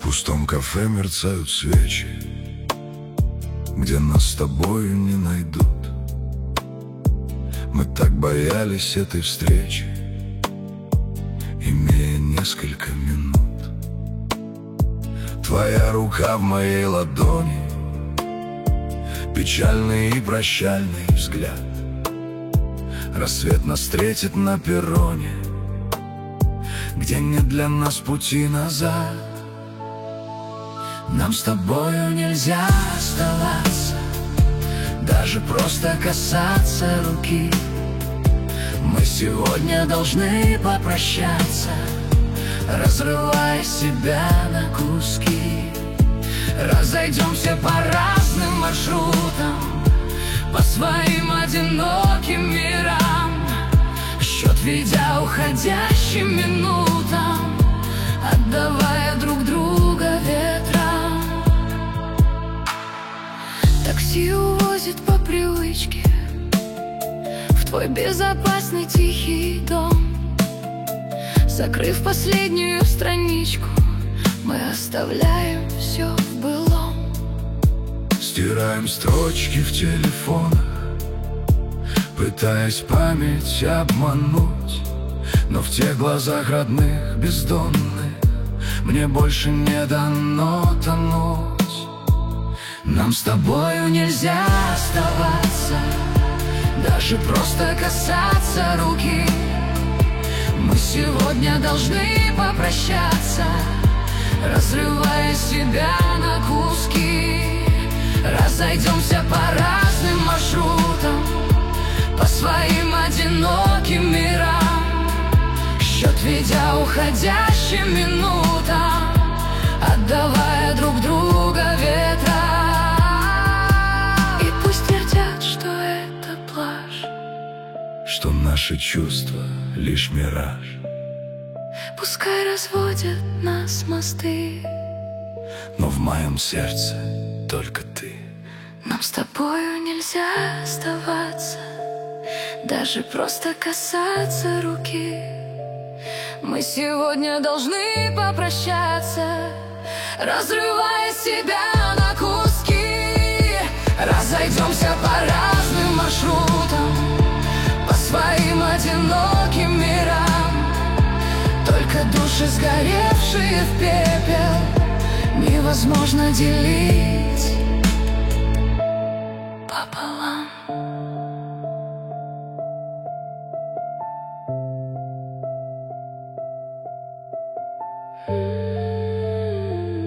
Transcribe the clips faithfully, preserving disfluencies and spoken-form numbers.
пустом кафе мерцают свечи, где нас с тобою не найдут. Мы так боялись этой встречи, имея несколько минут. Твоя рука в моей ладони, печальный и прощальный взгляд. Рассвет нас встретит на перроне, где нет для нас пути назад. Нам с тобою нельзя оставаться, даже просто касаться руки. Мы сегодня должны попрощаться, разрывая себя на куски. Разойдемся по разным маршрутам, по своим одиноким мирам, счет ведя уходящим минутам, отдавая друг друга ветрам. Такси увозит по привычке в твой безопасный тихий дом. Закрыв последнюю страничку, мы оставляем все в былом. Стираем строчки в телефонах, пытаясь память обмануть, но в тех глазах родных бездонных мне больше не дано тонуть. Нам с тобою нельзя оставаться, даже просто касаться руки. Мы сегодня должны попрощаться, разрывая себя на куски. Разойдемся по разным маршрутам, по своим одиноким мирам, счет ведя уходящим минутам, отдавая друг друга ветра. И пусть твердят, что это блажь, что наши чувства лишь мираж. Пускай разводят нас мосты, но в моем сердце только ты. Нам с тобою нельзя оставаться, даже просто касаться руки. Мы сегодня должны попрощаться, разрывая себя на куски. Разойдемся по разным маршрутам, по своим одиноким мирам. Только души, сгоревшие в пепел, невозможно делить пополам.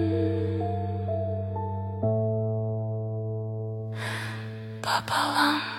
Пополам.